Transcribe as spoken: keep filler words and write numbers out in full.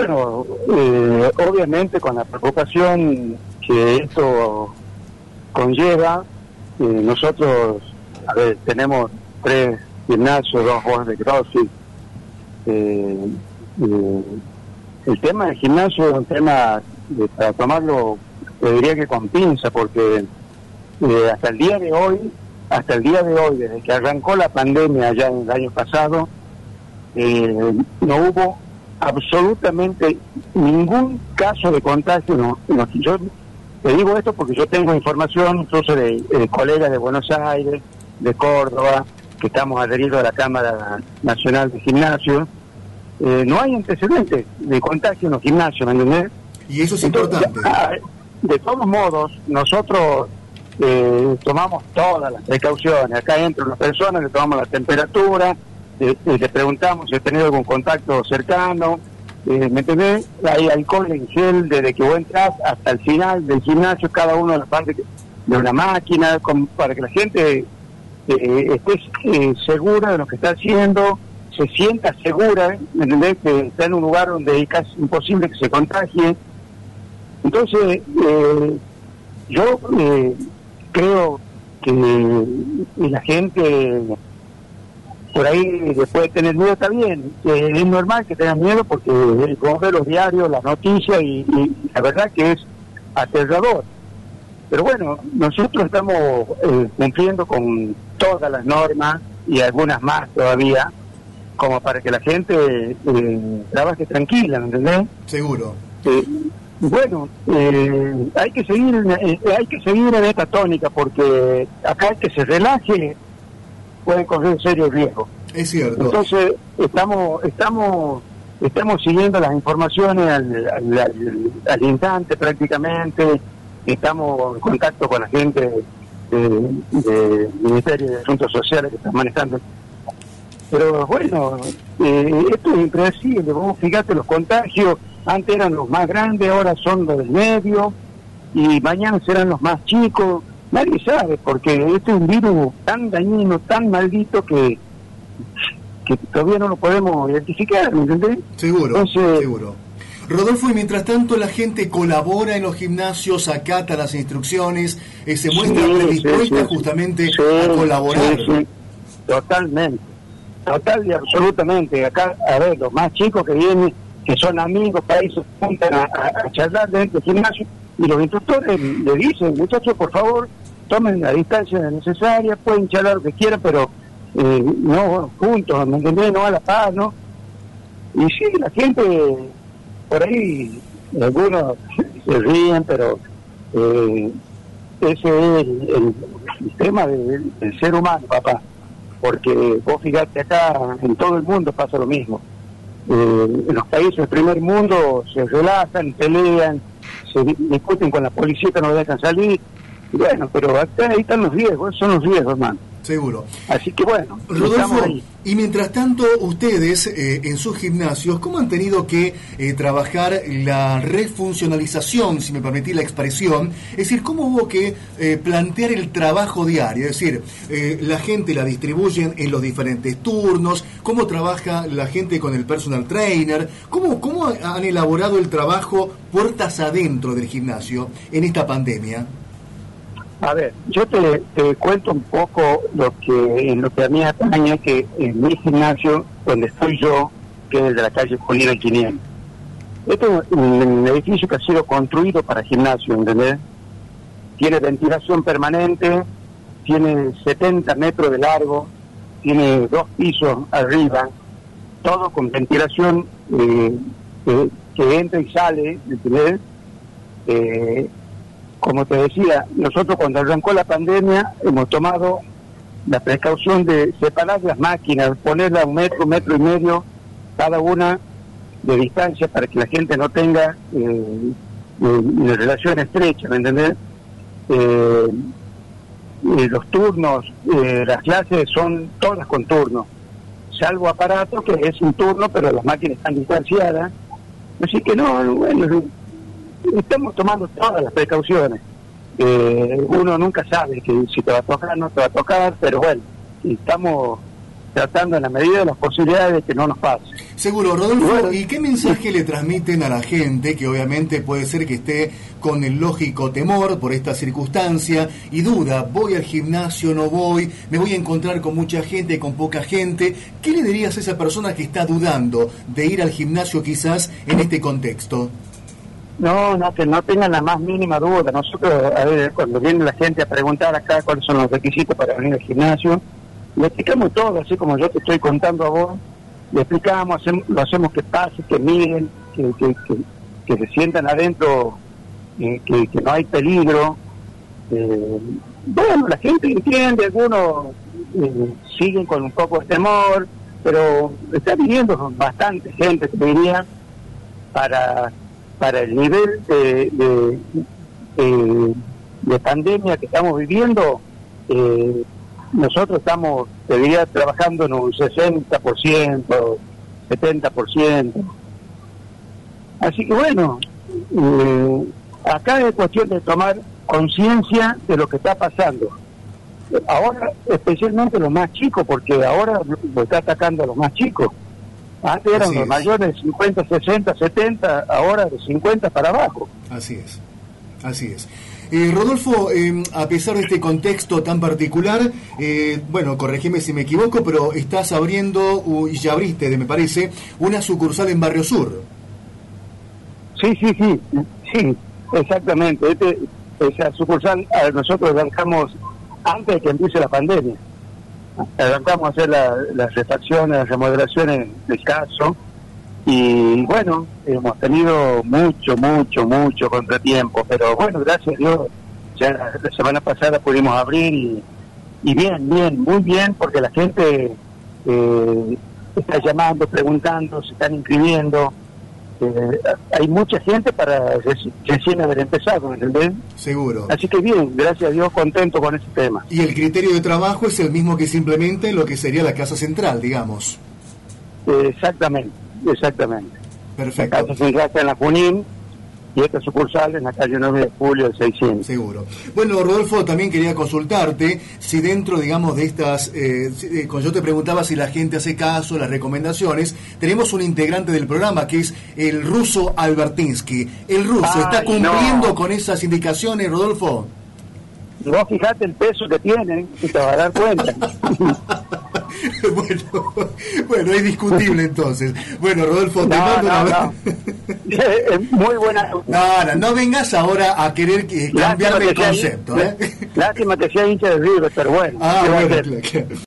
Bueno, eh, obviamente con la preocupación que esto conlleva, eh, nosotros, a ver, tenemos tres gimnasios, dos horas de CrossFit. Eh, eh, el tema del gimnasio es un tema de, para tomarlo, te diría que con pinza, porque eh, hasta el día de hoy, hasta el día de hoy, desde que arrancó la pandemia ya en el año pasado, eh, no hubo absolutamente ningún caso de contagio. No, no, yo te digo esto porque yo tengo información incluso de, de colegas de Buenos Aires, de Córdoba, que estamos adheridos a la Cámara Nacional de Gimnasio. Eh, no hay antecedentes de contagio en los gimnasios, ¿me entendés? Y eso es Entonces, importante. De todos modos, nosotros eh, tomamos todas las precauciones. Acá entran las personas, le tomamos la temperatura, eh, eh, le preguntamos si ha tenido algún contacto cercano, eh, ¿me entendés? Hay alcohol en gel desde que vos entras hasta el final del gimnasio, cada uno de las partes de una máquina, con, para que la gente eh, esté eh, segura de lo que está haciendo, se sienta segura, ¿me entendés? Que está en un lugar donde es casi imposible que se contagie. Entonces, eh, yo eh, creo que la gente por ahí después de tener miedo está bien, eh, es normal que tengan miedo porque eh, como ve los diarios, las noticias y, y la verdad que es aterrador. Pero bueno, nosotros estamos eh, cumpliendo con todas las normas y algunas más todavía, como para que la gente eh, trabaje tranquila, ¿me entendés? Seguro. Eh, bueno, eh, hay que seguir eh, hay que seguir en esta tónica porque acá el que se relaje puede correr serio riesgo. Es cierto. Entonces estamos estamos estamos siguiendo las informaciones al, al, al, al instante prácticamente. Estamos en contacto con la gente del de Ministerio de Asuntos Sociales que están manejando. Pero bueno, eh, esto es impredecible. Vos fíjate, los contagios antes eran los más grandes, ahora son los del medio, y mañana serán los más chicos. Nadie sabe, porque este es un virus tan dañino, tan maldito, que, que todavía no lo podemos identificar, ¿me entendés? Seguro, Entonces, seguro. Rodolfo, y mientras tanto la gente colabora en los gimnasios, acata las instrucciones, eh, se muestra sí, predispuesta sí, sí, justamente sí, a colaborar. Sí, sí, totalmente, total y absolutamente. Acá, a ver, los más chicos que vienen, que son amigos, para eso se juntan a, a, a charlar dentro del gimnasio, y los instructores le dicen, muchachos, por favor, tomen la distancia necesaria, pueden charlar lo que quieran, pero eh, no juntos, ¿me entendés? No a la paz, ¿no? Y sí, la gente, por ahí, algunos se ríen, pero eh, ese es el, el, el tema del, del ser humano, papá, porque vos fíjate, acá en todo el mundo pasa lo mismo. Eh, en los países del primer mundo se relajan, pelean, se discuten con la policía que no dejan salir, y bueno, pero acá ahí están los riesgos, esos son los riesgos, hermano. Seguro. Así que bueno, Rodolfo, y mientras tanto ustedes eh, en sus gimnasios, ¿cómo han tenido que eh, trabajar la refuncionalización, si me permitís la expresión? Es decir, ¿cómo hubo que eh, plantear el trabajo diario? Es decir, eh, la gente la distribuyen en los diferentes turnos, ¿cómo trabaja la gente con el personal trainer? ¿Cómo, cómo han elaborado el trabajo puertas adentro del gimnasio en esta pandemia? A ver, yo te, te cuento un poco lo que en lo que a mí atañe, que en mi gimnasio, donde estoy yo, que es el de la calle Colina quinientos. Este es un edificio que ha sido construido para gimnasio, ¿entendés? Tiene ventilación permanente, tiene setenta metros de largo, tiene dos pisos arriba, todo con ventilación eh, eh, que entra y sale, ¿entendés? Eh, Como te decía, nosotros cuando arrancó la pandemia hemos tomado la precaución de separar las máquinas, ponerlas a un metro, metro y medio, cada una de distancia para que la gente no tenga eh, eh, relación estrecha, ¿me entendés? Eh, eh, los turnos, eh, las clases son todas con turnos, salvo aparato que es un turno, pero las máquinas están distanciadas. Así que no, bueno, estamos tomando todas las precauciones. Eh, uno nunca sabe que si te va a tocar, no te va a tocar, pero bueno, estamos tratando en la medida de las posibilidades de que no nos pase. Seguro, Rodolfo, Bueno, ¿y qué mensaje le transmiten a la gente que obviamente puede ser que esté con el lógico temor por esta circunstancia y duda, voy al gimnasio, no voy, me voy a encontrar con mucha gente, con poca gente? ¿Qué le dirías a esa persona que está dudando de ir al gimnasio quizás en este contexto? No, no, que no tengan la más mínima duda. Nosotros, a ver, cuando viene la gente a preguntar acá cuáles son los requisitos para venir al gimnasio, le explicamos todo, así como yo te estoy contando a vos, le explicamos, hacemos, lo hacemos que pase, que miren, que, que, que, que se sientan adentro, eh, que, que no hay peligro. Eh, bueno, la gente entiende, algunos eh, siguen con un poco de temor, pero está viniendo bastante gente, te diría, para... para el nivel de, de, de, de pandemia que estamos viviendo. eh, nosotros estamos, te diría, trabajando en un sesenta por ciento, setenta por ciento. Así que bueno, eh, acá es cuestión de tomar conciencia de lo que está pasando. Ahora, especialmente los más chicos, porque ahora lo está atacando a los más chicos. Antes eran los mayores de cincuenta, sesenta, setenta, ahora de cincuenta para abajo. Así es, así es. Eh, Rodolfo, eh, a pesar de este contexto tan particular, eh, bueno, corregime si me equivoco, pero estás abriendo, uh, y ya abriste, me parece, una sucursal en Barrio Sur. Sí, sí, sí, sí, exactamente. Este, esa sucursal a nosotros arrancamos antes de que empiece la pandemia. Arrancamos a hacer la, las refacciones, las remodelaciones del caso, y bueno, hemos tenido mucho, mucho, mucho contratiempo, pero bueno, gracias a Dios, ya la, la semana pasada pudimos abrir y, y bien, bien, muy bien, porque la gente eh, está llamando, preguntando, se están inscribiendo. Eh, hay mucha gente para reci- recién haber empezado, ¿entendés? Seguro. Así que bien, gracias a Dios, contento con ese tema. Y el criterio de trabajo es el mismo que simplemente lo que sería la casa central, digamos. Eh, exactamente, exactamente. Perfecto. La casa central está en la Junín y esta sucursal en la calle nueve de julio del seiscientos. Seguro. Bueno, Rodolfo, también quería consultarte si dentro, digamos, de estas, eh, si, eh, cuando yo te preguntaba si la gente hace caso, las recomendaciones, tenemos un integrante del programa que es el ruso Albertinsky. ¿El ruso Ay, está cumpliendo no. con esas indicaciones, Rodolfo? Vos fijate el peso que tiene y te vas a dar cuenta. bueno, bueno, es discutible entonces. Bueno, Rodolfo, te No, mando no, una no. Es muy buena. No, no, no vengas ahora a querer que, cambiarme el concepto, ¿eh? Lástima que sea hincha de River, pero bueno. Ah, ¿qué va a bueno, hacer? claro.